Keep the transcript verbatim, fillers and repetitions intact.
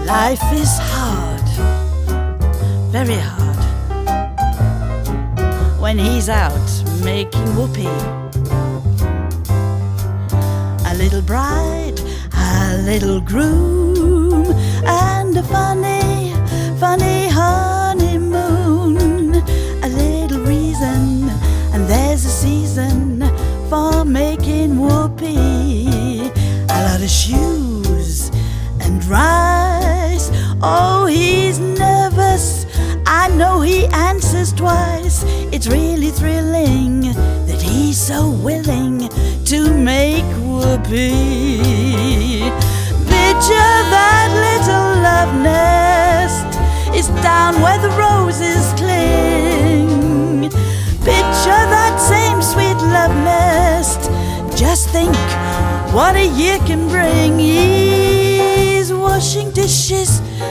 Life is hard, very hard, when he's out making whoopee. A little bride, a little groom, and a funny, funny honeymoon. A little reason, and there's a season for making whoopee. A lot of shoes and rice. Oh, he's nervous, I know he answers twice. It's really thrilling that he's so willing to make whoopee. Picture that little love nest is down where the roses cling. Picture that same sweet love nest. Just think what a year can bring. He's washing dishes